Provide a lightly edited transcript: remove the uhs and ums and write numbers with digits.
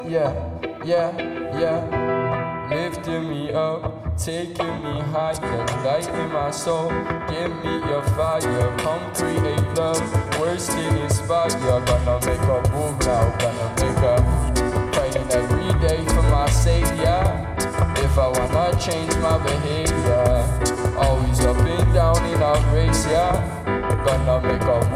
Yeah, yeah, yeah. Lifting me up, taking me higher, lighting my soul. Give me your fire, come create love. Words still inspire. Gonna make a move now, gonna make a praying every day for my savior. If I wanna change my behavior, always up and down in a race, yeah. Gonna make a